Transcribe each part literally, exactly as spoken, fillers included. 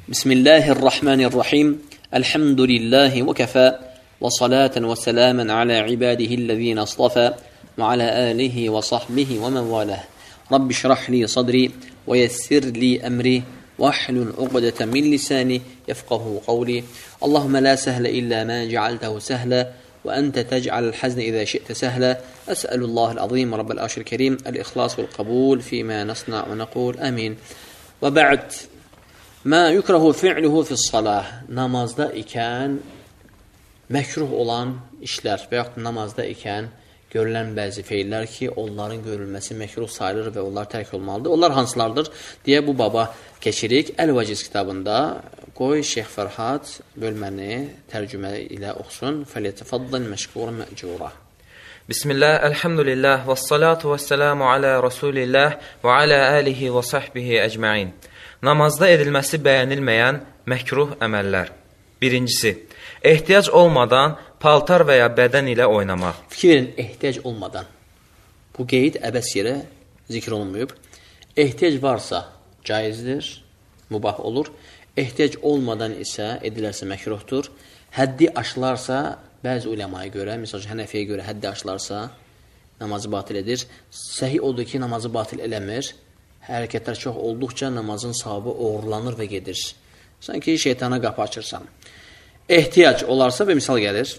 Bismillahirrahmanirrahim. Elhamdülillahi ve kefâ. Ve salaten ve selamen ala ibadihillezîne astafâ. Ve ala âlihi ve sahbihi ve men vâlâh. Rabbi şrah li sadri ve yessir li emri. Vahlul uqdeten min lisani yefqahu kavli. Allahümme la sehle illa ma cealtehu sehle. Ve ente tec'alel hazne izâ şi'te sehle. Es'elullahal azîm rabbel aşril kerim. El-ihlas vel kabul fîmâ nasna' ve nekûl. Amin. Ve ba'd. Mə yukrahu fi'luhu fi's-salah. Namazda ikən məkruh olan işlər və yaxud namazda ikən görülən bəzi feillər ki, onların görülməsi məkruh sayılır və onlar tərk olmalıdır. Onlar hansılardır deyə bu baba keçirik. Əl-Vaciz kitabında qoy Şeyx Fərhad bölməni tərcümə ilə oxusun. Fəlyətəfaddal məşkuran mə'cura. Bismillah, elhamdülillah, və salatu və selamu alə Rasulillah və alə alihi və sahbihi əcməin. Namazda edilməsi bəyənilməyən məkruh əməllər. Birincisi, ehtiyac olmadan paltar və ya bədən ilə oynamaq. Fikir verin, ehtiyac olmadan. Bu qeyd əbəs yerə zikr olunmayıb. Ehtiyac varsa caizdir, mübah olur. Ehtiyac olmadan isə edilərsə məkruhdur. Həddi aşılarsa, bəzi uləmaya görə, misal Hənəfiyə görə həddi aşılarsa, namazı batil edir. Səhih odur ki, namazı batil eləmir. Hərəkətlər çox olduqca namazın savabı oğurlanır və gedir. Sanki şeytana qapı açırsan. Ehtiyac olarsa və misal gəlir.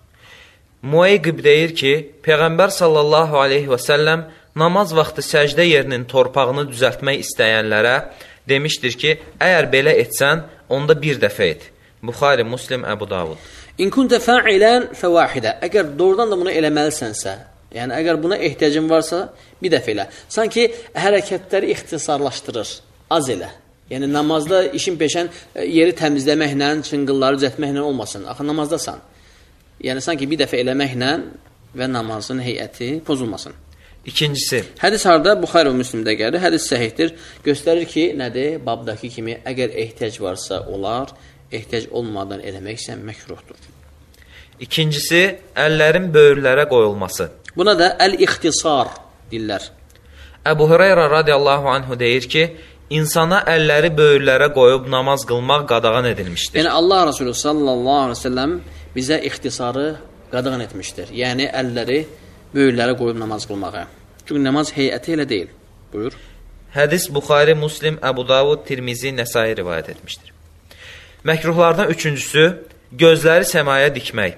Muayqib deyir ki, Peyğəmbər sallallahu aleyhi və səlləm namaz vaxtı səcdə yerinin torpağını düzəltmək istəyənlərə demişdir ki, əgər belə etsən, onda bir dəfə et. Buxari, Muslim, Əbu Davud. İn kuntə fa'ilən fəvahidə. Əgər doğrudan da bunu eləməlisənsə, yəni əgər buna ehtiyacın varsa, bir dəfə elə. Sanki hərəkətləri ixtisarlaşdırır, az elə. Yəni namazda işin peşən yeri təmizləməklə, çınqılları düzəltməklə olmasın. Axı namazdasan. Yəni sanki bir dəfə eləməklə və namazın heyəti pozulmasın. İkincisi. Hədis harda? Buxari və Müslimdə gəlir. Hədis səhihdir. Göstərir ki, nədir? Babdakı kimi, əgər ehtiyac varsa olar, ehtiyac olmadan eləməksə məkruhdur. İkincisi, əllərin böyürlərə qoyulması. Buna da əl-ixtisar deyirlər. Əbu Hüreyrə radiyallahu anhu deyir ki, insana əlləri böyürlərə qoyub namaz qılmaq qadağan edilmişdir. Yəni Allah Resulü sallallahu aleyhi ve sellem bizə ixtisarı qadağan etmişdir. Yəni əlləri böyürlərə qoyub namaz qılmağa. Çünki namaz heyəti elə deyil. Buyur. Hədis Buxari, Muslim, Əbu Davud, Tirmizi, Nəsai rivayət etmişdir. Məkruhlardan üçüncüsü, gözləri səmaya dikmək.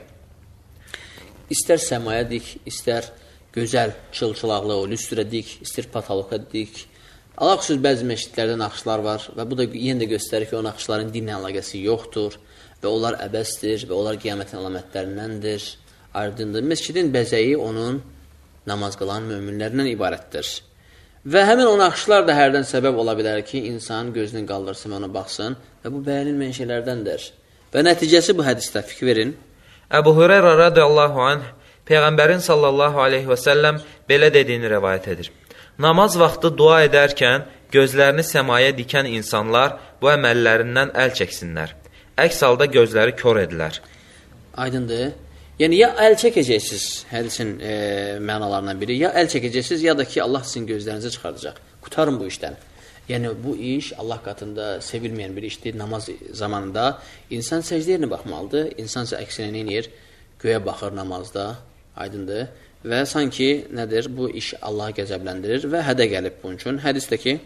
İstər səmaya dik, istər gözəl, çılçılaqlı, o lüstrə dik, istər pataloka dik. Allah xüsus bəzi məşidlərdə naxışlar var və bu da yenə də göstərir ki, o naxışların dinlə əlaqəsi yoxdur və onlar əbəsdir və onlar qiyamətin əlamətlərindəndir, aydındır. Məscidin bəzəyi onun namaz qılan möminlərdən ibarətdir. Və həmin o naxışlar da hərdən səbəb ola bilər ki, insan gözünü qaldırsın və ona baxsın və bu bəyənilməyən şeylərdəndir. Və nəticəsi bu hədisdə fikir verin. Əbu Hüreyrə radiyallahu anh Peyğəmbərin sallallahu aleyhi və səlləm belə dediyini rəvayət edir. Namaz vaxtı dua edərkən gözlərini səmaya dikən insanlar bu əməllərindən əl çəksinlər. Əks halda gözləri kör edilər. Aydındır. Yəni, ya əl çəkəcəksiniz, hədisin e, mənalarından biri, ya əl çəkəcəksiniz, ya da ki, Allah sizin gözlərinizi çıxardacaq. Qutarın bu işdən. Yəni, bu iş Allah qatında sevilməyən bir işdir. Namaz zamanında insan səcdə yerinə baxmalıdır. İnsan isə əksinə neynir? Göyə baxır namazda, aydındır. Və sanki nədir? Bu iş Allahı qəzəbləndirir və hədə gəlib bunun üçün. Hədisdə ki,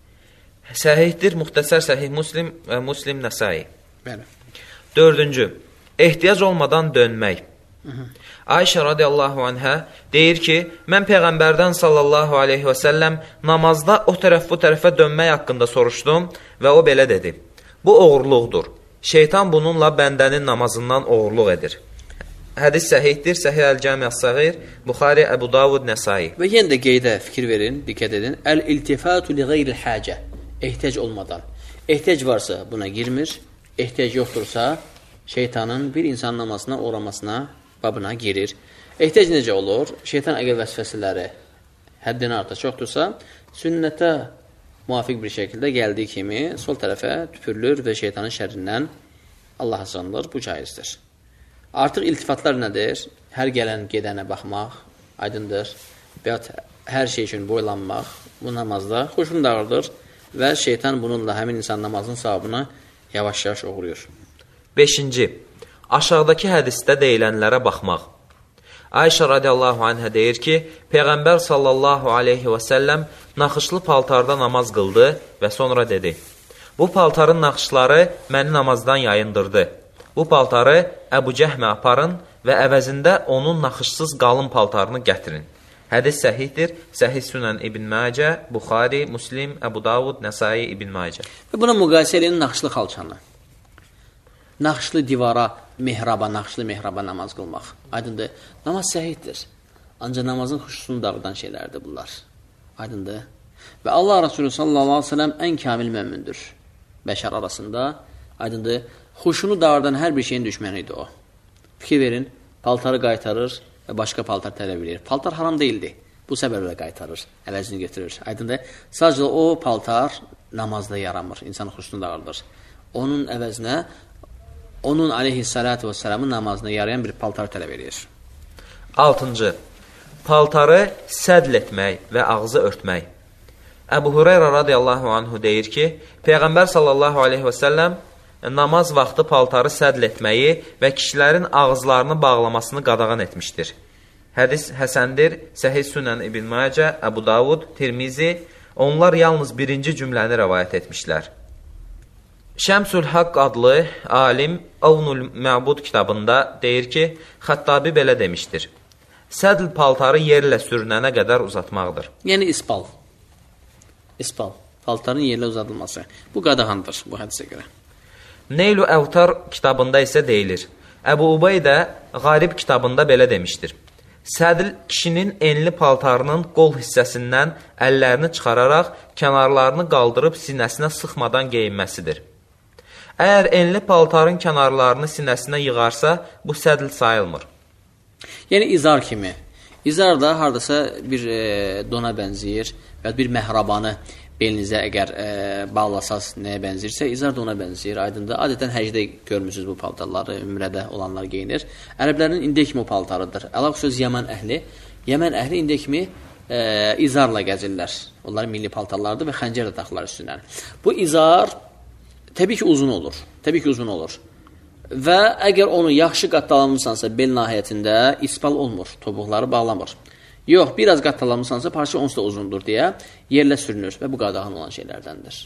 səhihdir, muxtəsər səhih Muslim və Muslim Nəsai. Bəli. Dördüncü, ehtiyac olmadan dönmək. Hı -hı. Ayşə radiyallahu anhə deyir ki, mən Peyğəmbərdən sallallahu aleyhi və səlləm namazda o tərəf bu tərəfə dönmək haqqında soruşdum və o belə dedi. Bu oğurluqdur. Şeytan bununla bəndənin namazından oğurluq edir. Hədis səhihdir, Səhih əl-Cami əs-Səğir, Buxari, Əbu Davud, Nəsai. Və yenə də qeydə fikir verin, diqqət edin. Əl-iltifatu li qeyril həcə. Ehtiyac olmadan. Ehtiyac varsa buna girmir, ehtiyac yoxdursa şeytanın bir insan namazına uğramasına babına girir. Ehtiyac necə olur? Şeytan əgər vəsvəsiləri həddini artıq çoxdursa, sünnətə müvafiq bir şəkildə gəldiyi kimi sol tərəfə tüpürülür və şeytanın şərrindən Allah'a sığınılır. Bu caizdir. Artıq iltifatlar nədir? Hər gələn gedənə baxmaq, aydındır. Və hər şey üçün boylanmaq bu namazda xoşun dağıldır və şeytan bununla həmin insan namazın savabını Yavaş-yavaş uğruyur. beşinci. Aşağıdakı hədisdə deyilənlərə baxmaq. Ayşə radiyallahu anhə deyir ki, Peyğəmbər sallallahu aleyhi və səlləm naxışlı paltarda namaz qıldı və sonra dedi, bu paltarın naxışları məni namazdan yayındırdı. Bu paltarı Əbu Cəhmə aparın və əvəzində onun naxışsız qalın paltarını gətirin. Hədis səhihdir. Səhih Sünən İbn Macə, Buxari, Müslim, Əbu Davud, Nəsai, İbn Macə. Və buna müqayisə edin naxışlı xalçanı. Naxışlı divara, mehraba, naxışlı mehraba namaz qılmaq. Aydındır. Namaz səhihdir. Ancaq namazın xuşusunu dağıdan şeylərdir bunlar. Aydındır. Və Allah Resulü sallallahu aleyhi ve sellem ən kamil məmündür. Bəşər arasında. Aydındır. Xuşunu dağıdan hər bir şeyin düşmənidir o. Fikir verin, paltarı qaytarır və başqa paltar tələb edir. Paltar haram deyildi. Bu səbəblə qaytarır, əvəzini götürür. Aydındır. Sadəcə o paltar namazda yaramır, insanın xuşunu dağılır. Onun əvəzinə onun aleyhissalatu vesselamın namazına yarayan bir paltar tələb edir. altıncı. Paltarı sədl etmək və ağzı örtmək. Əbu Hüreyrə radiyallahu anhu deyir ki, Peyğəmbər sallallahu aleyhi və səlləm namaz vaxtı paltarı sədl etməyi və kişilərin ağızlarını bağlamasını qadağan etmişdir. Hədis həsəndir, Səhih Sünən İbn Macə, Əbu Davud, Tirmizi, onlar yalnız birinci cümləni rəvayət etmişlər. Şəmsül Haqq adlı alim Avnul Məbud kitabında deyir ki, Xəttabi belə demişdir. Sədl paltarı yerlə sürünənə qədər uzatmaqdır. Yəni isbal. İsbal. Paltarın yerlə uzadılması. Bu qadağandır bu hədisə görə. Neylu Əvtar kitabında isə deyilir. Əbu Ubay də Qarib kitabında belə demişdir. Sədl kişinin enli paltarının qol hissəsindən əllərini çıxararaq kənarlarını qaldırıb sinəsinə sıxmadan geyinməsidir. Əgər enli paltarın kənarlarını sinəsinə yığarsa, bu sədl sayılmır. Yəni izar kimi. İzar da haradasa bir e, dona bənzəyir və bir məhrabanı belinizə əgər e, bağlasaz nəyə bənzirsə, izar da ona bənzəyir. Aydındır. Adətən həcdə görmüsünüz bu paltarları, ümrədə olanlar geyinir. Ərəblərin indi kimi paltarıdır. Əlaqsöz Yaman əhli. Yaman əhli indi kimi e, izarla gəzirlər. Onların milli paltarlardır və xəncər də taxırlar üstündən. Bu izar təbii ki uzun olur. Təbii ki uzun olur. Və əgər onu yaxşı qattalanmışsansa bel nahiyətində isbal olmur. Topuqları bağlamır. Yox, biraz qattalanmışsansa parça onsuz da uzundur deyə yerlə sürünür və bu qadağan olan şeylərdəndir.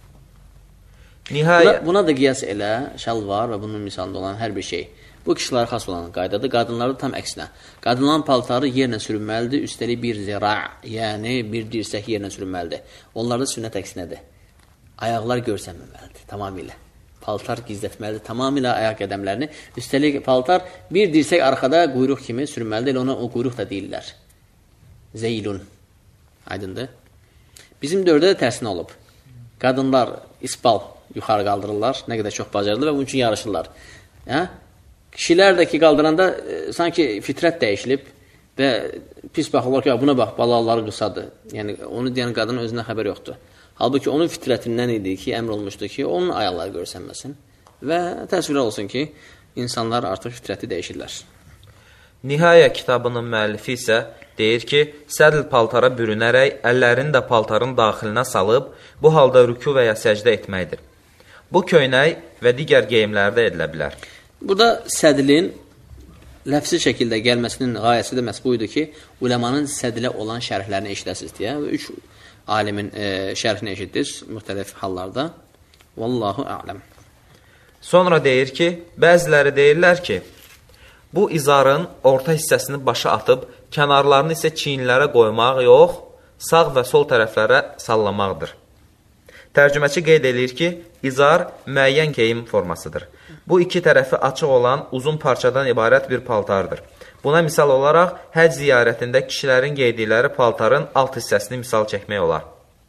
Nihayət. Buna, buna da qiyas elə, şalvar və bunun misalında olan hər bir şey. Bu kişilərə xas olan qaydadır. Qadınlarda tam əksinə. Qadınların paltarı yerlə sürünməlidir. Üstəlik bir zira, yəni bir dirsək yerlə sürünməlidir. Onlarda sünnət əksinədir. Ayaqlar görsənməməlidir tamamilə. Paltar gizlətməlidir tamamilə ayaq qədəmlərini. Üstəlik paltar bir dirsək arxada quyruq kimi sürünməlidir. Ona o quyruq da deyirlər. Zeylun. Aydındır. Bizim dövrdə də tərsinə olub. Qadınlar isbal yuxarı qaldırırlar. Nə qədər çox bacarırlar və bunun üçün yarışırlar. Hə? Kişilər də ki qaldıranda e, sanki fitrət dəyişilib və pis baxırlar ki, buna bax, balaları qısadır. Yəni onu deyən qadının özündən xəbər yoxdur. Halbuki onun fitrətindən idi ki, əmr olmuşdu ki, onun ayaqları görsənməsin və təsvir olsun ki, insanlar artıq fitrəti dəyişirlər. Nihayə kitabının müəllifi isə deyir ki, sədl paltara bürünərək, əllərini də paltarın daxilinə salıb, bu halda rükû və ya səcdə etməkdir. Bu köynək və digər geyimlərdə edilə bilər. Burada sədlin ləfsi şəkildə gəlməsinin qayəsi də məhz buydu ki, uləmanın sədlə olan şərhlərini eşidəsiz deyə və üç alimin e, şərhini eşitdiniz müxtəlif hallarda. Vallahu a'ləm. Sonra deyir ki, bəziləri deyirlər ki, bu izarın orta hissəsini başa atıb, kənarlarını isə çiyinlərə qoymaq yox, sağ və sol tərəflərə sallamaqdır. Tərcüməçi qeyd edir ki, izar müəyyən geyim formasıdır. Bu iki tərəfi açıq olan uzun parçadan ibarət bir paltardır. Buna misal olaraq, həc ziyarətində kişilərin geydikləri paltarın alt hissəsini misal çəkmək olar.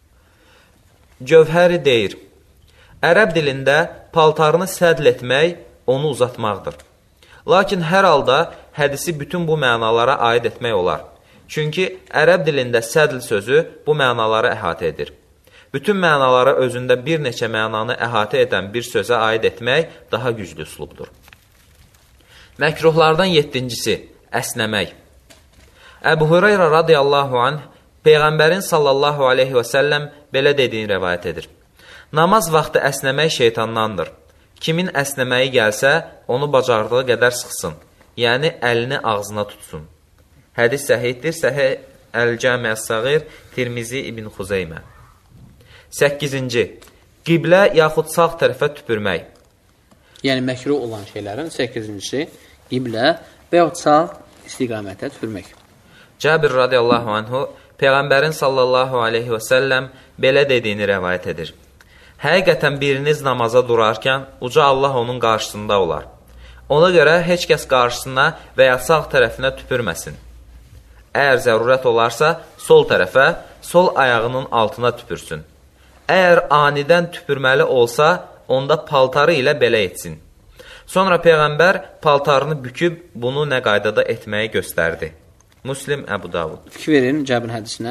Cövhəri deyir, ərəb dilində paltarını sədl etmək, onu uzatmaqdır. Lakin hər halda hədisi bütün bu mənalara aid etmək olar. Çünki ərəb dilində sədl sözü bu mənaları əhatə edir. Bütün mənaları özündə bir neçə mənanı əhatə edən bir sözə aid etmək daha güclü üslubdur. Məkruhlardan yeddincisi, əsnəmək. Əbu Hüreyrə radiyallahu anh Peyğəmbərin sallallahu aleyhi və səlləm belə dediyini rəvayət edir. Namaz vaxtı əsnəmək şeytandandır. Kimin əsnəməyi gəlsə, onu bacardığı qədər sıxsın. Yəni, əlini ağzına tutsun. Hədis səhihdir, Səhih Əl-Cami Əs-Səğir, Tirmizi İbn Xuzeymə. səkkizinci. Qiblə yaxud sağ tərəfə tüpürmək. Yəni, məkruh olan şeylərin səkkizincisi qiblə və yaxud sağ istiqamətə tüpürmək. Cabir radiyallahu anhu Peyğəmbərin sallallahu aleyhi və səlləm belə dediyini rəvayət edir. Həqiqətən biriniz namaza durarkən uca Allah onun qarşısında olar. Ona görə heç kəs qarşısına və ya sağ tərəfinə tüpürməsin. Əgər zərurət olarsa, sol tərəfə, sol ayağının altına tüpürsün. Əgər anidən tüpürməli olsa, onda paltarı ilə belə etsin. Sonra Peyğəmbər paltarını büküb bunu nə qaydada etməyi göstərdi. Müslim, Əbu Davud. Fikir verin Cəbin hədisinə.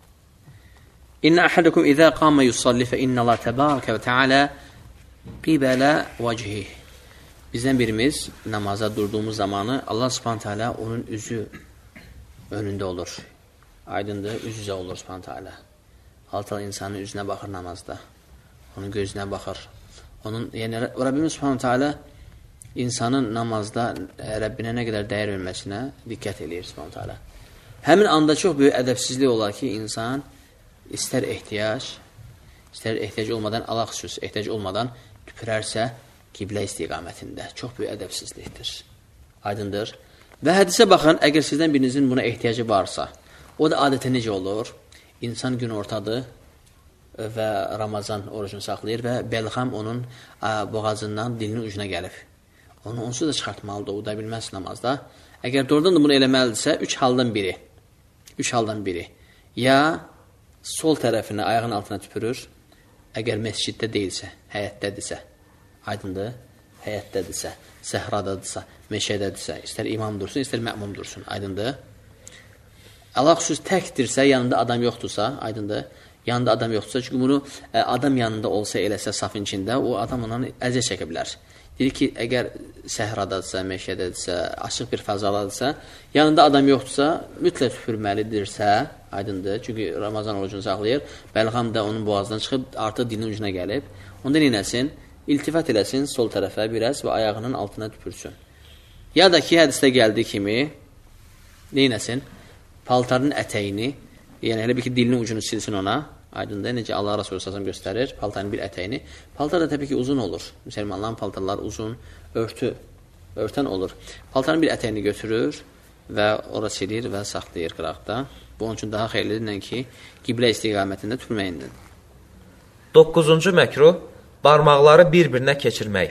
İnnə əhədukum izə qamə yusalli fə innə Allah təbarəkə və təalə qibələ vəcihih. Bizdən birimiz namaza durduğumuz zamanı Allah subhanət hələ onun üzü önündə olur. Aydındır, üz-üzə olur subhanət hələ. Altal insanın üzünə baxır namazda. Onun gözünə baxır. Onun, yəni Rəbbimiz subhanət hələ insanın namazda Rəbbinə nə qədər dəyər verməsinə diqqət eləyir subhanət hələ. Həmin anda çox böyük ədəbsizlik olar ki, insan istər ehtiyac, istər ehtiyac olmadan, Allah xüsus ehtiyac olmadan tüpürərsə qiblə istiqamətində. Çox böyük ədəbsizlikdir. Aydındır. Və hədisə baxın, əgər sizdən birinizin buna ehtiyacı varsa, o da adətə necə olur? İnsan gün ortadır və Ramazan orucunu saxlayır və bəlğam onun boğazından dilinin ucuna gəlib. Onu onsuz da çıxartmalıdır, uda bilməz namazda. Əgər doğrudan da bunu eləməlidirsə, üç haldan biri. Üç haldan biri. Ya sol tərəfini ayağın altına tüpürür, əgər məsciddə deyilsə, həyətdədirsə, aydındır, həyətdədirsə, səhradadirsə, meşədədirsə, istər imam dursun, istər məmum dursun, aydındır. Allah xüsus təkdirsə, yanında adam yoxdursa, aydındır, yanında adam yoxdursa, çünki bunu adam yanında olsa eləsə safın içində, o adam ondan əziyyət çəkə bilər. Deyir ki, əgər səhradadirsə, meşədədirsə, açıq bir fəzaladırsa, yanında adam yoxdursa, mütləq tüpürməlidirsə, aydındır, çünki Ramazan orucunu saxlayır, bəlğam da onun boğazdan çıxıb, artıq dilinin ucuna gəlib, onda neynəsin? İltifat eləsin sol tərəfə biraz və ayağının altına tüpürsün. Ya da ki, hədisdə gəldiyi kimi, neynəsin? Paltarın ətəyini, yəni elə bir ki, dilinin ucunu silsin ona, aydındır, necə Allah Rasulü səsəm göstərir, paltarın bir ətəyini. Paltar da təbii ki, uzun olur. Müsəlmanların paltarları uzun, örtü, örtən olur. Paltarın bir ətəyini götürür və ora silir və saxlayır qıraqda. Bu, onun üçün daha xeyirlidir ki, qiblə istiqamətində tüpürməyindir. Doqquzuncu məkruh, barmaqları bir-birinə keçirmək.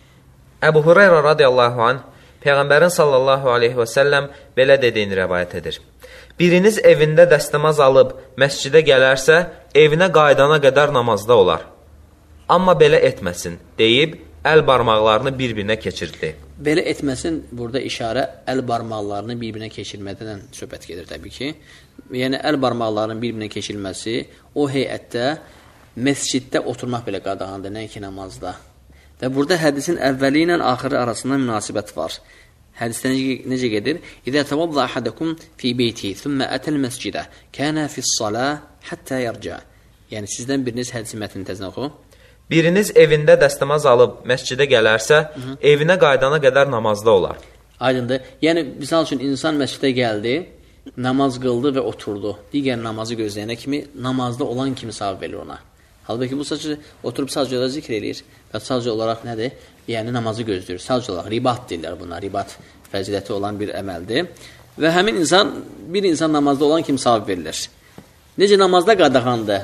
Əbu Hureyra radiyallahu anh, Peyğəmbərin sallallahu aleyhi və səlləm belə dediyini rəvayət edir. Biriniz evində dəstəmaz alıb məscidə gələrsə, evinə qaydana qədər namazda olar. Amma belə etməsin, deyib, əl barmaqlarını bir-birinə keçirdi. Belə etməsin, burada işarə əl barmaqlarını bir-birinə keçirmədən söhbət gedir təbii ki. Yəni, əl barmaqlarının bir-birinə keçirilməsi o heyətdə, məsciddə oturmaq belə qadağandır, nəinki namazda. Və burada hədisin əvvəli ilə axırı arasında münasibət var. Hədisdə necə gedir? İzə təvadda əhədəkum fi beyti, thümmə ətəl məscidə, kənə fis-salə həttə yərcə. Yəni, sizdən biriniz hədisi mətnini təzən oxu. Biriniz evində dəstəmaz alıb məscidə gələrsə, Hı -hı. evinə qaydana qədər namazda olar. Aydındır. Yəni, misal üçün, insan məscidə gəldi, namaz qıldı və oturdu. Digər namazı gözləyənə kimi, namazda olan kimi savab verir ona. Halbuki bu sadəcə oturub sadəcə olaraq zikr eləyir və sadəcə olaraq nədir? Yəni namazı gözləyir. Sadəcə olaraq ribat deyirlər buna. Ribat fəziləti olan bir əməldir. Və həmin insan, bir insan namazda olan kimi savab verilir. Necə namazda qadağandır?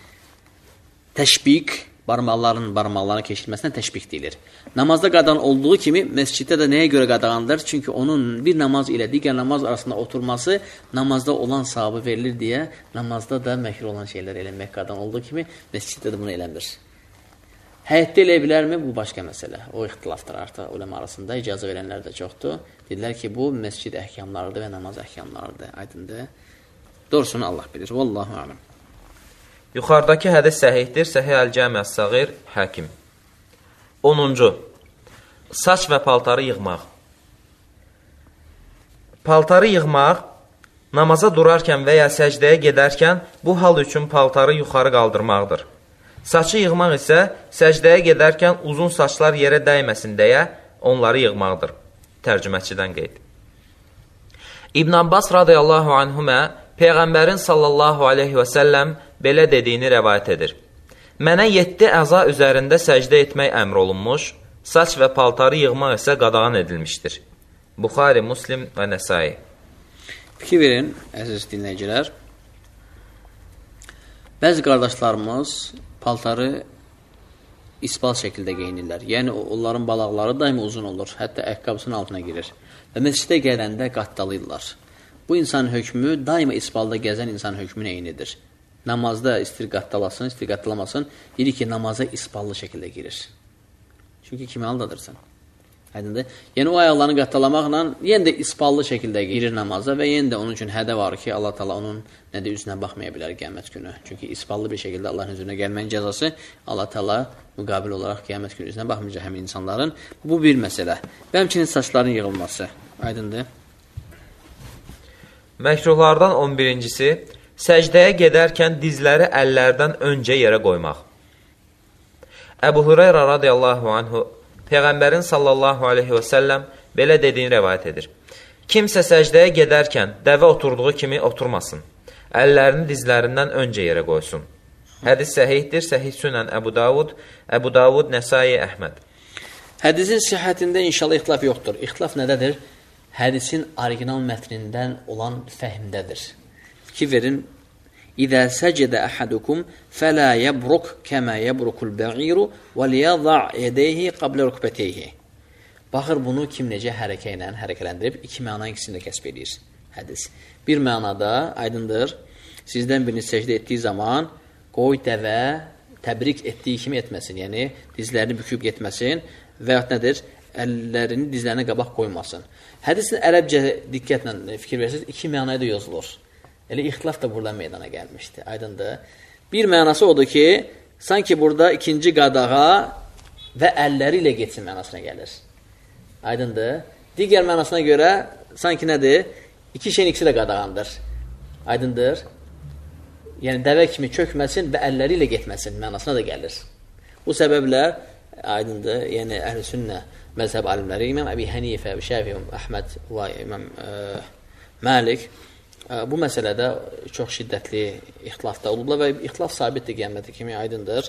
Təşbik, barmaqların barmaqlarına keçirilməsinə təşbik deyilir. Namazda qadağan olduğu kimi, məsciddə də nəyə görə qadağandır? Çünki onun bir namaz ilə digər namaz arasında oturması namazda olan savabı verilir deyə, namazda da məkruh olan şeylər eləmək qadağan olduğu kimi, məsciddə də bunu eləmir. Həyətdə elə bilərmi? Bu başqa məsələ. O ixtilafdır artıq uləma arasında. İcazə verənlər də çoxdur. Dedilər ki, bu məscid əhkamlarıdır və namaz əhkamlarıdır. Aydındır. Doğrusunu Allah bilir. Vallahu aləm. Yuxarıdakı hədis səhihdir. Səhih Əl-Cami Əs-Səğir, Həkim. onuncu. Saç və paltarı yığmaq. Paltarı yığmaq, namaza durarkən və ya səcdəyə gedərkən bu hal üçün paltarı yuxarı qaldırmaqdır. Saçı yığmaq isə səcdəyə gedərkən uzun saçlar yerə dəyməsin deyə onları yığmaqdır. Tərcüməçidən qeyd. İbn Abbas radiyallahu anhümə Peyğəmbərin sallallahu aleyhi və səlləm belə dediyini rəvayət edir. Mənə yeddi əza üzərində səcdə etmək əmr olunmuş, saç və paltarı yığmaq isə qadağan edilmişdir. Buxari, Muslim və Nəsai. Fikir verin, əziz dinləyicilər. Bəzi qardaşlarımız paltarı isbal şəkildə geyinirlər. Yəni, onların balaqları daimi uzun olur. Hətta əqqabısının altına girir. Və məscidə gələndə qattalayırlar. Bu insanın hökmü daima isbalda gəzən insanın hökmünə eynidir. Namazda istir qattalasın, istir qattalamasın, deyir ki, namaza isballı şəkildə girir. Çünki kimi aldadırsan. Aydındır. Yəni, o ayaqlarını qattalamaqla yenə də isballı şəkildə girir namaza və yenə də onun üçün hədə var ki, Allah Taala onun nədə üzünə baxmaya bilər qiyamət günü. Çünki isballı bir şəkildə Allahın üzünə gəlməyin cəzası Allah Taala müqabil olaraq qiyamət günü üzünə baxmayacaq həmin insanların. Bu bir məsələ. Və həmçinin saçların yığılması. Aydındır. Məkruhlardan on birincisi, səcdəyə gedərkən dizləri əllərdən öncə yerə qoymaq. Əbu Hüreyrə radiyallahu anhu Peyğəmbərin sallallahu aleyhi və səlləm belə dediyini rəvayət edir. Kimsə səcdəyə gedərkən dəvə oturduğu kimi oturmasın. Əllərini dizlərindən öncə yerə qoysun. Hədis səhihdir, səhih sünən Əbu Davud, Əbu Davud, Nəsai, Əhməd. Hədisin sihhətində inşallah ixtilaf yoxdur. İxtilaf nədədir? Hədisin orijinal mətnindən olan fəhmdədir. Fikir verin. İzə səcədə əhadukum fələ yəbruk kəmə yəbrukul bə'iru və liyəzə' yədəyhi qablə rükbətəyhi. Baxır, bunu kim necə hərəkə ilə hərəkələndirib, iki məna ikisini də kəsb edir hədis. Bir mənada, aydındır, sizdən birini səcdə etdiyi zaman qoy dəvə təbrik etdiyi kimi etməsin, yəni dizlərini büküb getməsin və yaxud nədir, əllərini dizlərinə qabaq qoymasın. Hədisin ərəbcə diqqətlə fikir verirsiniz, iki mənaya da yazılır. Elə ixtilaf da burada meydana gəlmişdi, aydındır. Bir mənası odur ki, sanki burada ikinci qadağa və əlləri ilə geçsin mənasına gəlir. Aydındır. Digər mənasına görə sanki nədir? İki şeyin ikisi də qadağandır. Aydındır. Yəni, dəvə kimi çökməsin və əlləri ilə getməsin mənasına da gəlir. Bu səbəblə, aydındır, yəni əhl-i sünnə məzhəb alimləri, İmam Əbi Hənifə, Şəfi, Əhməd və İmam ə, Məlik bu məsələdə çox şiddətli ixtilafda olublar və ixtilaf sabitdir qiyamətə kimi, aydındır.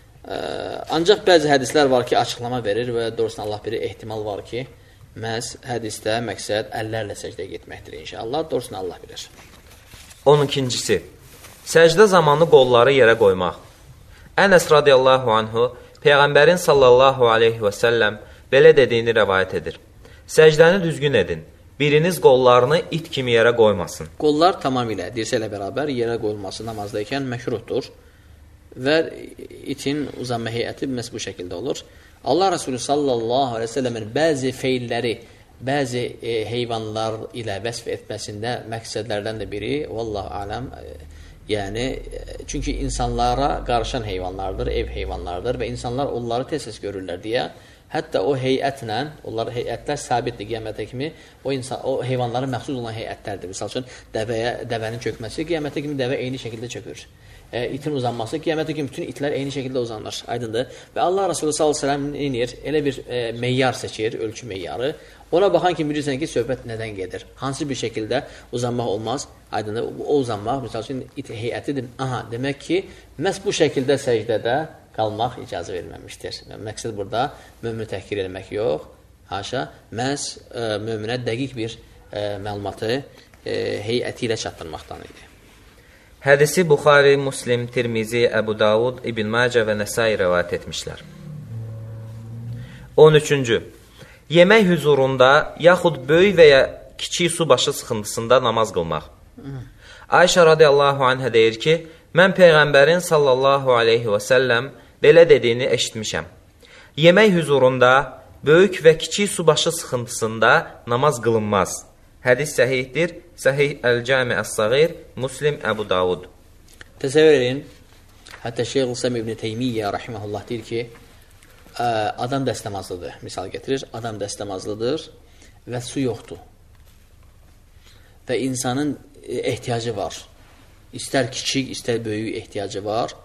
Ancaq bəzi hədislər var ki, açıqlama verir və doğrusu Allah bilir, ehtimal var ki, məhz hədisdə məqsəd əllərlə səcdəyə getməkdir inşallah, doğrusu Allah bilir. on ikincisi, səcdə zamanı qolları yerə qoymaq. Ənəs radiyallahu anhu Peyğəmbərin sallallahu aleyhi və səlləm belə dediyini rəvayət edir. Səcdəni düzgün edin. Biriniz qollarını it kimi yerə qoymasın. Qollar tamamilə dirsəklə bərabər yerə qoyulması namazdayken məşruhdur və itin uzanma heyəti məhz bu şəkildə olur. Allah Resulü sallallahu aleyhi ve sellemin bəzi feilləri, bəzi e, heyvanlar ilə vəsf etməsində məqsədlərdən də biri, vallahu aləm, e, yəni, e, çünki insanlara qarışan heyvanlardır, ev heyvanlardır və insanlar onları tez-tez görürlər deyə, hətta o heyətlə, onlar heyətlər sabitdir qiyamətə kimi, o, insan, o heyvanlara məxsus olan heyətlərdir. Misal üçün, dəvəyə, dəvənin çökməsi qiyamətə kimi dəvə eyni şəkildə çökür. E, itin uzanması qiyamətə kimi bütün itlər eyni şəkildə uzanır. Aydındır. Və Allah Resulü sallallahu aleyhi ve sellem inir, elə bir e, meyyar seçir, ölçü meyyarı. Ona baxan kimi bilirsən ki, söhbət nədən gedir? Hansı bir şəkildə uzanmaq olmaz? Aydındır. O uzanmaq, misal üçün, it heyətidir. Aha, demək ki, məhz bu şəkildə səcdədə qalmaq icazə verilməmişdir. Məqsəd burada mömini təhkir eləmək yox, haşa, məhz e, möminə dəqiq bir e, məlumatı e, heyəti ilə çatdırmaqdan idi. Hədisi Buxari, Muslim, Tirmizi, Əbu Davud, İbn Məcə və Nəsai rəvayət etmişlər. on üçüncü. Yemək hüzurunda, yaxud böyük və ya kiçik su başı sıxıntısında namaz qılmaq. Ayşə radiyallahu anhə deyir ki, mən Peyğəmbərin sallallahu aleyhi və səlləm belə dediyini eşitmişəm. Yemək hüzurunda, böyük və kiçik su başı sıxıntısında namaz qılınmaz. Hədis səhihdir, Səhih Əl-Cami Əs-Sağir, Muslim, Əbu Davud. Təsəvvür edin, hətta Şeyx İslam İbn Teymiyyə rahimehullah deyir ki, adam dəstəmazlıdır, misal getirir, adam dəstəmazlıdır və su yoxdur. Və insanın ehtiyacı var. İstər kiçik, istər böyük ehtiyacı var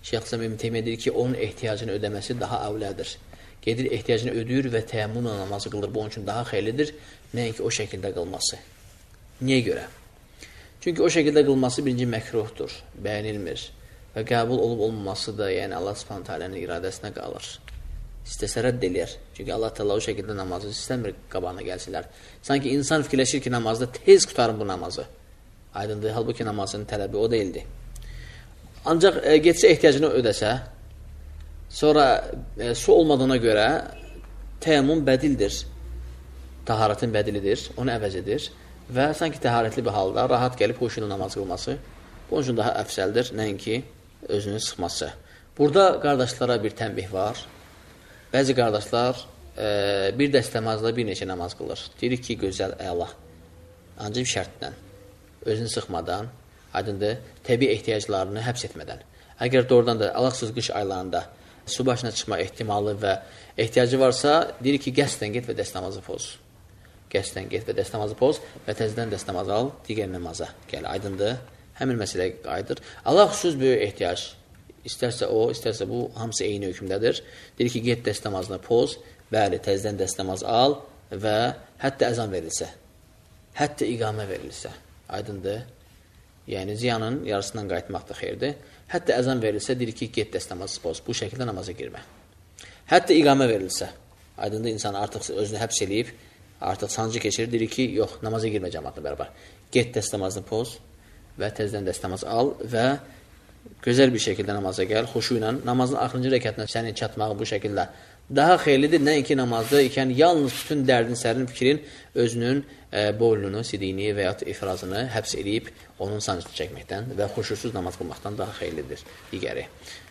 Şeyx İslam İbn Teymiyyə deyir ki, onun ehtiyacını ödəməsi daha əvlədir. Gedir, ehtiyacını ödəyir və təyəmmümlə namazı qılır. Bu, onun üçün daha xeyirlidir, nəinki o şəkildə qılması. Niyə görə? Çünki o şəkildə qılması birinci məkruhdur, bəyənilmir və qəbul olub-olmaması da, yəni Allah Subhanahu taalanın iradəsinə qalır. İstəsə rədd eləyər. Çünki Allah Teala o şəkildə namazı istəmir qabağına gəlsinlər. Sanki insan fikirləşir ki, namazda tez qutarın bu namazı. Aydındır, halbuki namazın tələbi o deyildi. Ancaq e, getsə ehtiyacını ödəsə, sonra e, su olmadığına görə təyəmmüm bədildir. Taharətin bədilidir, onu əvəz edir və sanki təharətli bir halda rahat gəlib xoşuyla namaz qılması bunun üçün daha əfsəldir, nəinki özünü sıxması. Burada qardaşlara bir tənbih var. Bəzi qardaşlar e, bir dəstəmazla bir neçə namaz qılır. Deyirik ki, gözəl, əla. Ancaq şərtlə, özünü sıxmadan, aydındır, təbii ehtiyaclarını həbs etmədən. Əgər doğrudan da alaqsız qış aylarında su başına çıxma ehtimalı və ehtiyacı varsa, deyir ki, qəsdən get və dəstəmazı poz. Qəsdən get və dəstəmazı poz və təzədən dəstəmazı al, digər namaza gəl. Aydındır, həmin məsələyə qayıdır. Alaqsız böyük ehtiyac, istərsə o, istərsə bu, hamısı eyni hökmdədir. Deyir ki, get dəstəmazını poz, bəli, təzədən dəstəmaz al və hətta əzan verilsə, hətta iqamə verilsə, aydındır. Yəni, ziyanın yarısından qayıtmaq da xeyirdir. Hətta əzan verilsə, deyir ki, get dəstəmazı poz, bu şəkildə namaza girmə. Hətta iqamə verilsə, aydındır, insan artıq özünü həbs eləyib, artıq sancı keçirir, deyir ki, yox, namaza girmə cəmaatla bərabər. Get dəstəmazını poz və təzədən dəstəmaz al və gözəl bir şəkildə namaza gəl, xuşu ilə. Namazın axırıncı rəkətlə sənin çatmağı bu şəkildə daha xeyirlidir. Nəinki namazda ikən yalnız bütün dərdin, sərin fikrin özünün e, boylunu, sidiyini və ya ifrazını həbs edib onun sancısını çəkməkdən və xuşusuz namaz qılmaqdan daha xeyirlidir digəri.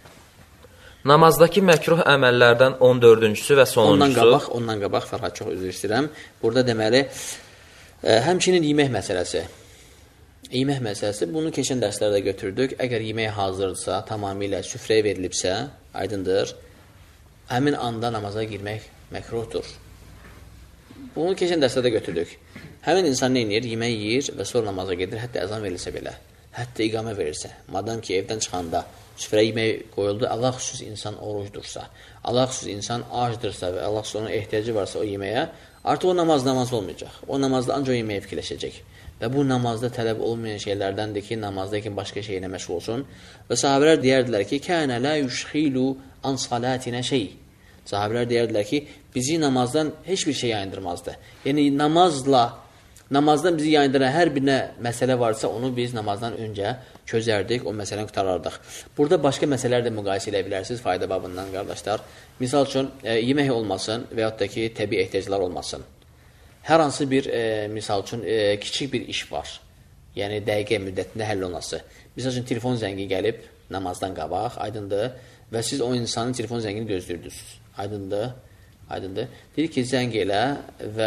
Namazdakı məkruh əməllərdən on dördüncüsü və sonuncusu. Ondan qabaq, ondan qabaq, Fərhad, çox üzr istəyirəm. Burada deməli, e, həmçinin yemək məsələsi. Yemək məsələsi, bunu keçən dərslərdə götürdük. Əgər yemək hazırdırsa, tamamilə süfrəyə verilibsə, aydındır, həmin anda namaza girmək məkruhdur. Bunu keçən dərslərdə götürdük. Həmin insan nə edir? Yemək yiyir və sonra namaza gedir, hətta əzan verilsə belə, hətta iqamə verirsə. Madam ki, evdən çıxanda süfrə yemək qoyuldu, Allah xüsus insan orucdursa, Allah xüsus insan acdırsa və Allah xüsus onun ehtiyacı varsa o yeməyə, artıq o namaz namaz olmayacaq. O namazda ancaq o yeməyə fikirləşəcək. Və bu namazda tələb olmayan şeylərdəndir ki, namazdakı başqa şeylə məşğul olsun. Və sahabələr deyərdilər ki, kənə lə yüşxilu an salatinə şey. Sahabələr deyərdilər ki, bizi namazdan heç bir şey yayındırmazdı. Yəni, namazla, namazdan bizi yayındıran hər bir nə məsələ varsa, onu biz namazdan öncə çözərdik, o məsələni qutarardıq. Burada başqa məsələlər də müqayisə edə bilərsiniz, fayda babından, qardaşlar. Misal üçün, e, yemək olmasın və yaxud da ki, təbii ehtiyaclar olmasın. Hər hansı bir, e, misal üçün, e, kiçik bir iş var. Yəni, dəqiqə müddətində həll olması. Misal üçün, telefon zəngi gəlib namazdan qabaq, aydındır və siz o insanın telefon zəngini gözləyirdiniz. Aydındır, aydındır. Deyir ki, zəng elə və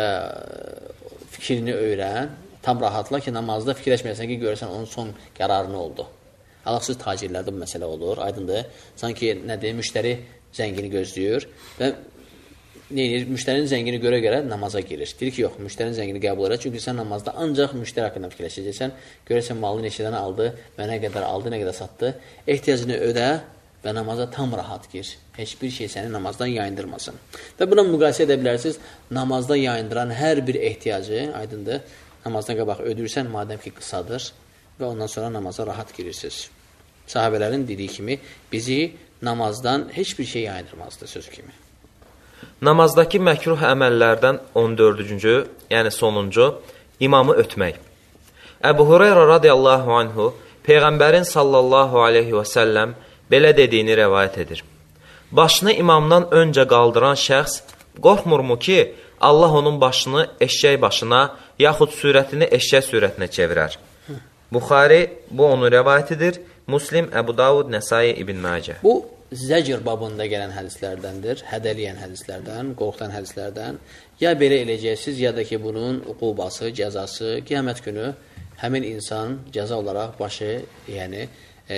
fikrini öyrən, tam rahatla ki, namazda fikirləşməyəsən ki, görürsən onun son qərarı nə oldu. Alaqsız tacirlərdə bu məsələ olur, aydındır. Sanki, nədir, müştəri zəngini gözləyir və neyir? Müştərinin zəngini görə-görə namaza girir. Deyir ki, yox, müştərinin zəngini qəbul edər. Çünki sən namazda ancaq müştəri haqqında fikirləşəcəksən. Görürsən, malı neçədən aldı və nə qədər aldı, nə qədər satdı. Ehtiyacını ödə və namaza tam rahat gir. Heç bir şey səni namazdan yayındırmasın. Və buna müqayisə edə bilərsiniz. Namazda yayındıran hər bir ehtiyacı, aydındır, namazdan qabaq ödürsən, madəm ki, qısadır və ondan sonra namaza rahat girirsiniz. Sahabələrin dediyi kimi, bizi namazdan heç bir şey yayındırmazdı, söz kimi. Namazdakı məkruh əməllərdən on dördüncü, yəni sonuncu, imamı ötmək. Əbu Hureyra radiyallahu anhu Peyğəmbərin sallallahu aleyhi və səlləm belə dediyini rəvayət edir. Başını imamdan öncə qaldıran şəxs qorxmurmu ki, Allah onun başını eşşək başına, yaxud sürətini eşşək sürətinə çevirər. Buxari bu onu rəvayət edir, Muslim, Əbu Davud, Nəsai, İbn Məcə. Bu, zəcr babında gələn hədislərdəndir, hədəliyən hədislərdən, qorxudan hədislərdən. Ya belə eləyəcəksiniz, ya da ki, bunun uqubası, cəzası, qiyamət günü həmin insan cəza olaraq başı, yəni e,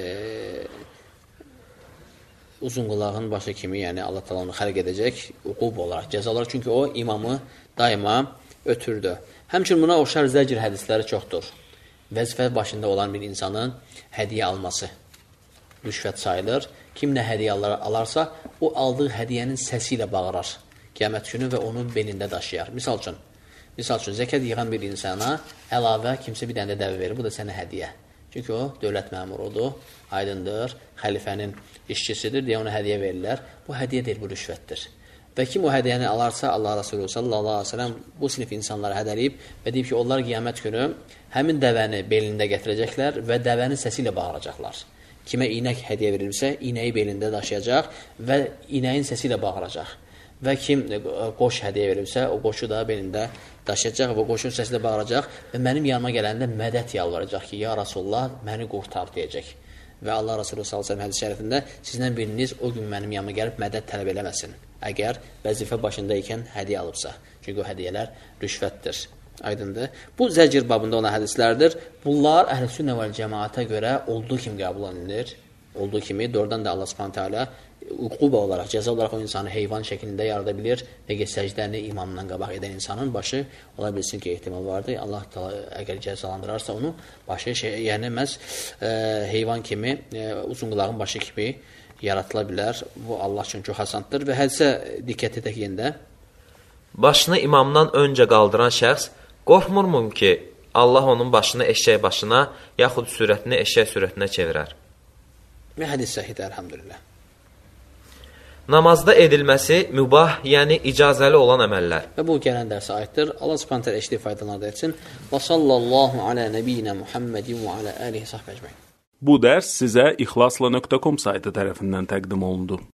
uzun qulağın başı kimi, yəni Allah təala onu xərq edəcək, uqub olaraq, cəza olaraq. Çünki o imamı daima ötürdü. Həmçinin buna oxşar zəcr hədisləri çoxdur. Vəzifə başında olan bir insanın hədiyə alması. rüşvət sayılır. Kim nə hədiyyə alarsa, o aldığı hədiyyənin səsi ilə bağırar qiyamət günü və onun belində daşıyar. Misal üçün, misal üçün, zəkat yığan bir insana əlavə kimsə bir dənə dəvə verir, bu da sənə hədiyyə. Çünki o, dövlət məmurudur, aydındır, xəlifənin işçisidir, deyə ona hədiyyə verirlər. Bu hədiyyə deyil, bu rüşvətdir. Və kim o hədiyyəni alarsa, Allah Resulü sallallahu aleyhi ve sellem bu sinif insanları hədəliyib və deyib ki, onlar qiyamət günü həmin dəvəni belində gətirəcəklər və dəvənin səsi ilə bağıracaqlar. Kimə inək hədiyyə verilirsə, inəyi belində daşıyacaq və inəyin səsi ilə bağıracaq. Və kim qoş hədiyyə verilirsə, o qoşu da belində daşıyacaq və qoşun səsi ilə bağıracaq və mənim yanıma gələndə mədət yalvaracaq ki, ya Rasulullah, məni qurtar deyəcək. Və Allah Resulü sallallahu aleyhi ve sellem hədis şərifində sizdən biriniz o gün mənim yanıma gəlib mədət tələb eləməsin. Əgər vəzifə başında ikən hədiyyə alıbsa. Çünki o hədiyyələr rüşvətdir. Aydındır. Bu zəcir babında olan hədislərdir. Bunlar əhl-i sünnə və cəmaata görə olduğu kimi qəbul edilir. Olduğu kimi doğrudan da Allah Subhanahu taala uquba olaraq, cəza olaraq o insanı heyvan şəklində yarada bilir və səcdəni imamdan qabaq edən insanın başı ola bilsin ki, ehtimal vardır. Allah əgər cəzalandırarsa onu başı şey, yəni məhz e, heyvan kimi, e, uzun qulağın başı kimi yaratıla bilər. Bu Allah üçün çox asandır və hədisə diqqət edək yenə. Başını imamdan öncə qaldıran şəxs qorxmurmu ki, Allah onun başını eşşək başına, yaxud sürətini eşşək sürətinə çevirər? Və hədis səhiddir, əlhamdülillah. Namazda edilməsi mübah, yəni icazəli olan əməllər. Və bu gələn dərsə aiddir. Allah Subhanahu taala eşli faydalar etsin. Və sallallahu alə nəbiyyinə Muhammedin və alə alihi sahbə əcməin. Bu dərs sizə ixlasla nöqtə com saytı tərəfindən təqdim olundu.